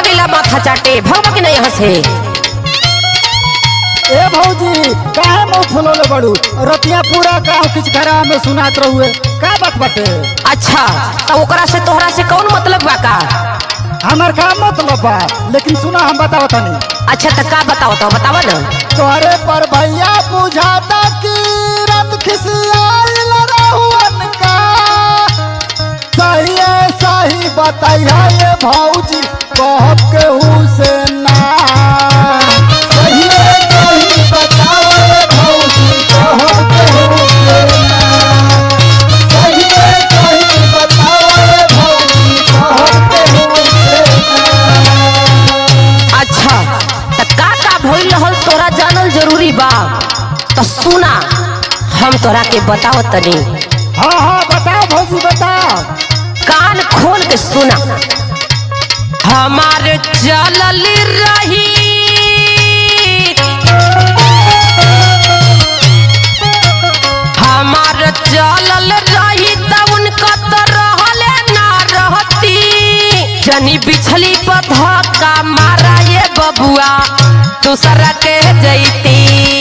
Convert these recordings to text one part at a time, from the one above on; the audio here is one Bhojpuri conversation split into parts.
लगेला माथा चाटे भगवा के नहीं यहाँ से। ए भौजी काहे मुंह फुलौले बड़ू? रतिया पूरा गांव किच घरा में सुनात रहुए का बात बाटे? अच्छा तो ओकरा से तोहरा से कौन मतलब बा का? हमार का मतलब बा, लेकिन सुना हम बताओ तनी। अच्छा तो का बताओ तो बतावा ना। तोहरे पर भैया बुझाता कि रत खिसियाइल रहुअन का। सही बताइया ये भौजी कहब केहू से ना। सही बताओ ये भौजी कहब केहू से ना। सही बताओ ये भौजी कहब केहू से ना। अच्छा तो का भइल रहल तोरा जानल जरूरी बा तो सुना हम तोरा के बताओ तनी। हाँ बताओ भौजी बताओ। कान खोल के सुना। हमारे चलल रही हमारे चलल रही त उनका तो रहले ना रहती। जनी बिछली पर धक्का मारा ये बबुआ दूसरा के जैती।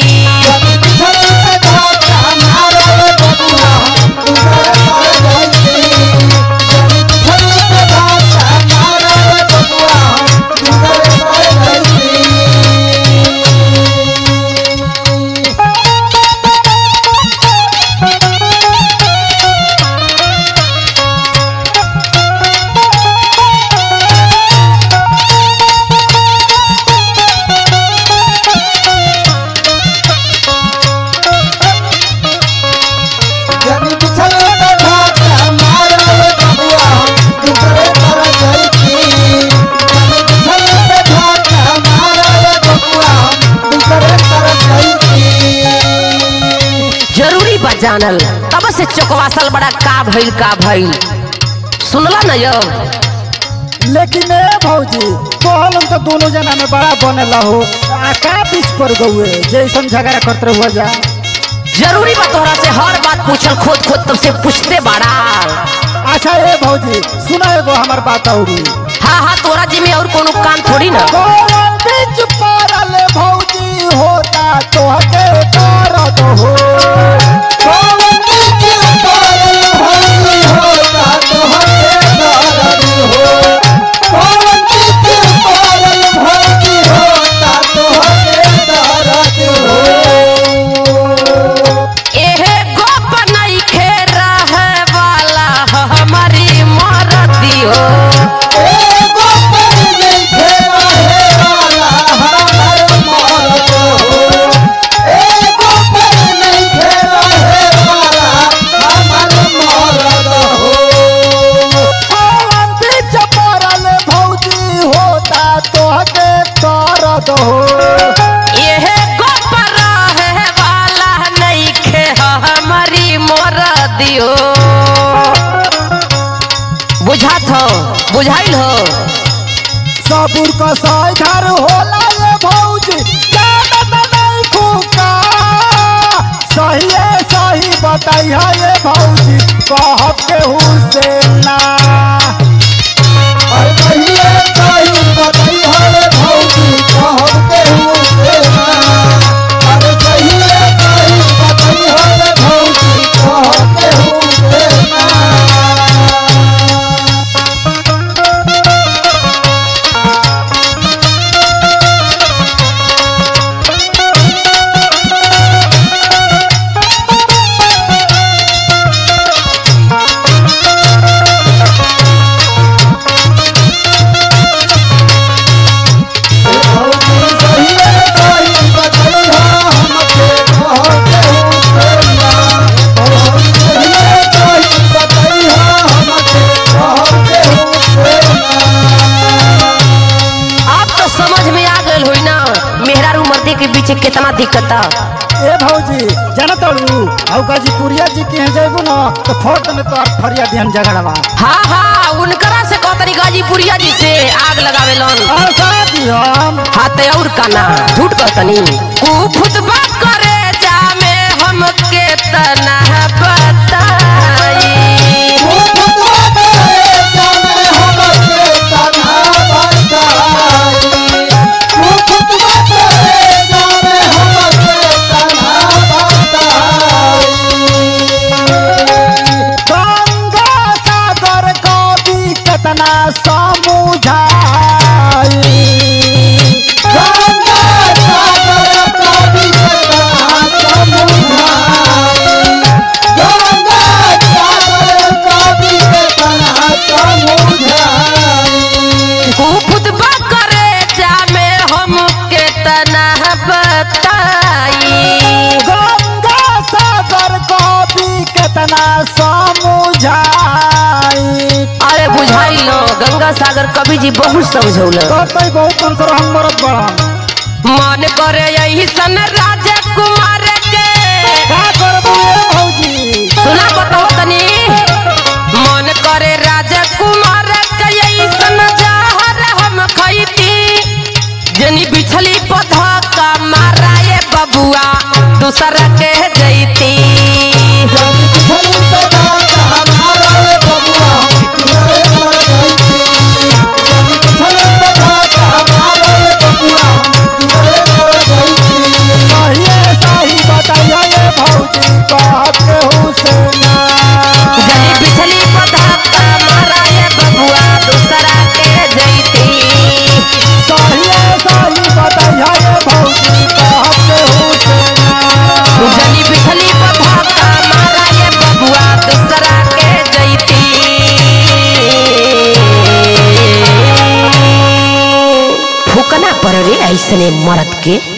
जानल तब से चौकवासल बड़ा का भइल सुनला न यो। लेकिन ए भौजी तोहल तो दोनों जना में बड़ा बनेला हो का बीच पर गए जैसन झगड़ा करते रहुआ जा। जरूरी बा तोहरा से हर बात पूछल खोद तब से पूछते बड़ा। अच्छा ए भौजी सुना एगो हमार बात औरी। हाँ तोरा जी में और कोनो काम थोड़ी ना। बीच परल भौजी होता तोहके दर्द हो। बुझाइल हो सबूर का साइधर होला ये भौजी जानत नहीं खुका। सही बताइया ये भौजी कहब केहू से ना। सही बताइया ये भौजी कहब केहू से ना। सही बताइया ये भौजी कहब केहू से ना। कितना दिक्कत ए भौजी जानत हूँ गाजीपुरिया जी के जेबू ना तो फोट में तो फरिया दिहन झगड़वा। हाँ उनकरा से कहतनी गाजीपुरिया जी से आग लगावे लन। हाँ ते और काना झूठ कहतनी खुतबा करे जामे हम के तना बताई। खुतबा करे जामे हम के तना बताई। सागर कवि जी बहुत समझौल। कहते बहुत मन से हम मरत बड़ा मन करे यही सन राजकुमार के का करबू भौजी सुना बताओ तनी। मन करे राजकुमार के यही सन जहर हम खैती जनी बिछली पौधा का मारा ये बबुआ दूसरा के जैती। जनी बिछली पौधा का मारा ये बबुआ दूसरा के जैती। जनी बिछली पौधा का मारा ये बबुआ दूसरा के जैती। फूकना पर रे ऐसने मरद के।